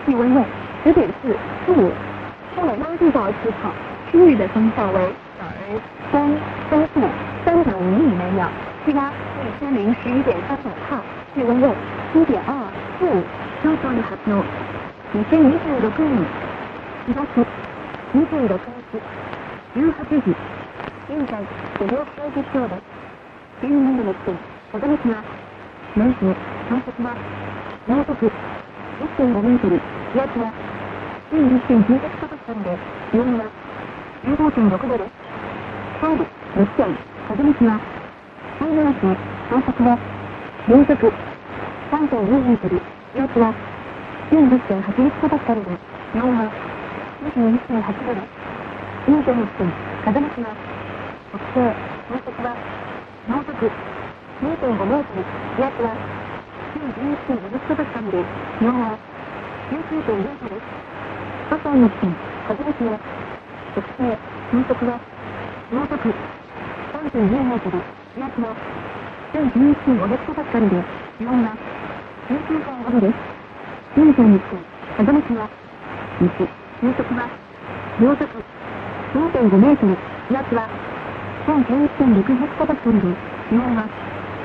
气温为10.4度，上海湾地道气场区域的风向为北风速3.5米每秒，气压1011.39帕，气温为7.2度。気象庁に発表。2026年4月26日18時、現在5秒経実況です。現在の熱風が南西、観測は秒速 1.5 メートル、気圧は11.9ヘクトパスカルで、気温は15.6度です。ソウル、日県、風向きは東南西、観測は秒速 3.4 メートル、気圧は18.8ヘクトパスカルで、気温は21.8度です。現在の風向きは北西、観測は秒速 2.5 メートル、気圧は11.5ヘクトパスカルで、気温は19.0度です。朝日県、風向きは北西、観測は秒速 3.0 メートル、気圧は11.5ヘクトパスカルで、気温は19.5度です。現在の風向きは西、観測は秒速 2.5 メートル、気圧は11.6ヘクトパスカルで、気温は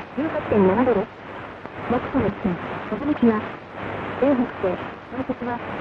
18.7度です。北斗の県、風向きは西北西、観測は